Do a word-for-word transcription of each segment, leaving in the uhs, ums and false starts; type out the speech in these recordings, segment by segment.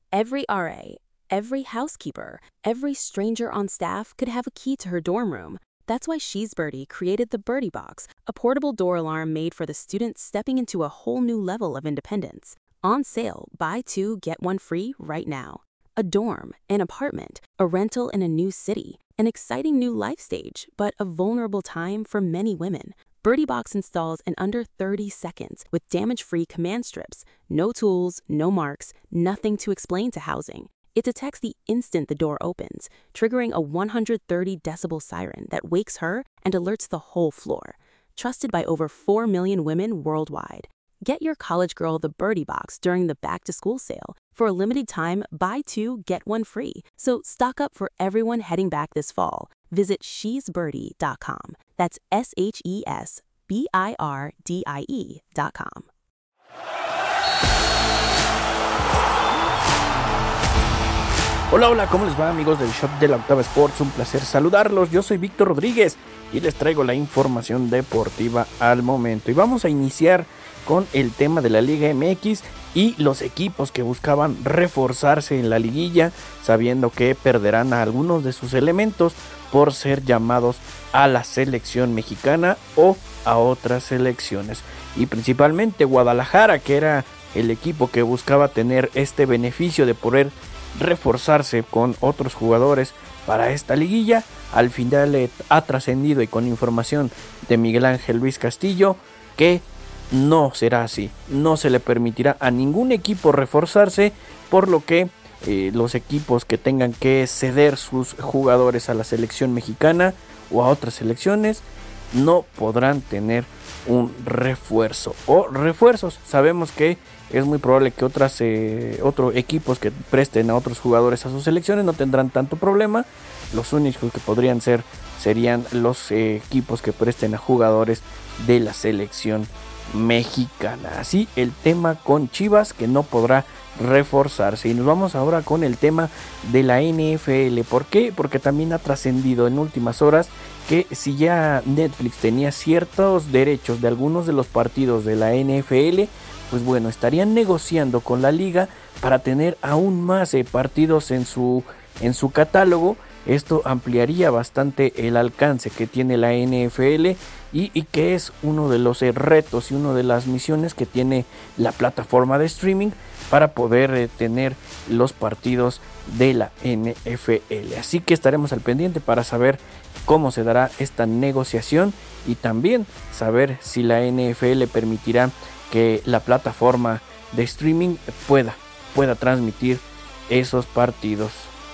Every R A, every housekeeper, every stranger on staff could have a key to her dorm room. That's why She's Birdie created the Birdie Box, a portable door alarm made for the students stepping into a whole new level of independence. On sale, buy two, get one free right now. A dorm, an apartment, a rental in a new city, an exciting new life stage, but a vulnerable time for many women. Birdie Box installs in under thirty seconds with damage-free command strips. No tools, no marks, nothing to explain to housing. It detects the instant the door opens, triggering a one hundred thirty decibel siren that wakes her and alerts the whole floor. Trusted by over four million women worldwide. Get your college girl the Birdie Box during the back-to-school sale. For a limited time, buy two, get one free. So stock up for everyone heading back this fall. Visit she's birdie dot com. That's S H E S B I R D I E dot com. Hola, hola, ¿cómo les va, amigos del Shop de la Octava Sports? Un placer saludarlos. Yo soy Víctor Rodríguez y les traigo la información deportiva al momento. Y vamos a iniciar con el tema de la Liga M X y los equipos que buscaban reforzarse en la liguilla, sabiendo que perderán a algunos de sus elementos por ser llamados a la selección mexicana o a otras selecciones. Y principalmente Guadalajara, que era el equipo que buscaba tener este beneficio de poder reforzarse con otros jugadores para esta liguilla, al final ha trascendido, y con información de Miguel Ángel Luis Castillo, que no será así. No se le permitirá a ningún equipo reforzarse, por lo que eh, los equipos que tengan que ceder sus jugadores a la selección mexicana o a otras selecciones no podrán tener un refuerzo o refuerzos. Sabemos que es muy probable que otras eh, otros equipos que presten a otros jugadores a sus selecciones no tendrán tanto problema. Los únicos que podrían ser serían los eh, equipos que presten a jugadores de la selección mexicana. Así el tema con Chivas, que no podrá reforzarse. Y nos vamos ahora con el tema de la N F L. ¿Por qué? Porque también ha trascendido en últimas horas que si ya Netflix tenía ciertos derechos de algunos de los partidos de la N F L, pues bueno, estarían negociando con la liga para tener aún más eh, partidos en su, en su catálogo. Esto ampliaría bastante el alcance que tiene la N F L y, y que es uno de los eh, retos y una de las misiones que tiene la plataforma de streaming para poder eh, tener los partidos de la N F L. Así que estaremos al pendiente para saber cómo se dará esta negociación y también saber si la N F L permitirá que la plataforma de streaming pueda, pueda transmitir esos partidos.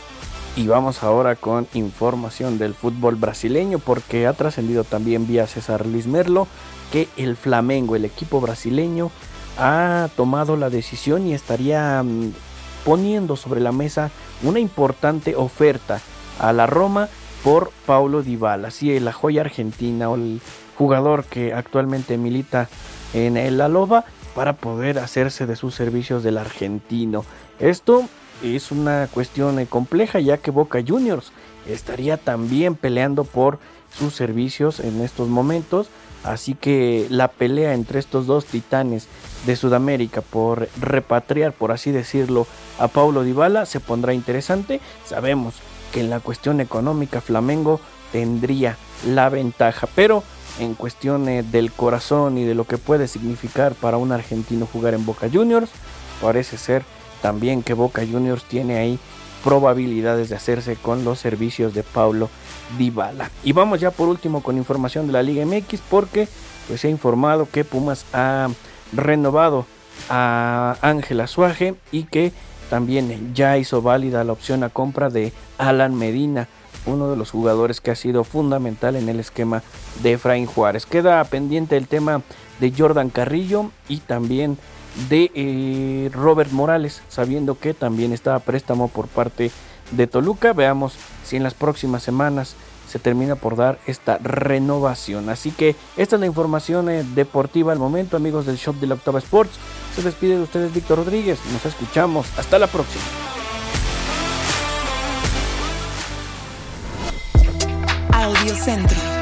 Y vamos ahora con información del fútbol brasileño, porque ha trascendido también vía César Luis Merlo que el Flamengo, el equipo brasileño, ha tomado la decisión y estaría um, poniendo sobre la mesa una importante oferta a la Roma por Paulo Dybala, sí, la joya argentina o el jugador que actualmente milita en el La Loba, para poder hacerse de sus servicios del argentino. Esto es una cuestión compleja, ya que Boca Juniors estaría también peleando por sus servicios en estos momentos, así que la pelea entre estos dos titanes de Sudamérica por repatriar, por así decirlo, a Paulo Dybala se pondrá interesante. Sabemos que en la cuestión económica Flamengo tendría la ventaja, pero en cuestiones del corazón y de lo que puede significar para un argentino jugar en Boca Juniors, parece ser también que Boca Juniors tiene ahí probabilidades de hacerse con los servicios de Paulo Dybala. Y vamos ya por último con información de la Liga M X, porque pues se ha informado que Pumas ha renovado a Ángel Azuaje y que también ya hizo válida la opción a compra de Alan Medina, uno de los jugadores que ha sido fundamental en el esquema de Efraín Juárez. Queda pendiente el tema de Jordan Carrillo y también de eh, Robert Morales, sabiendo que también está a préstamo por parte de Toluca. Veamos si en las próximas semanas se termina por dar esta renovación. Así que esta es la información eh, deportiva al momento, amigos del Shop de la Octava Sports. Se despide de ustedes Víctor Rodríguez. Nos escuchamos. Hasta la próxima. Audio Centro.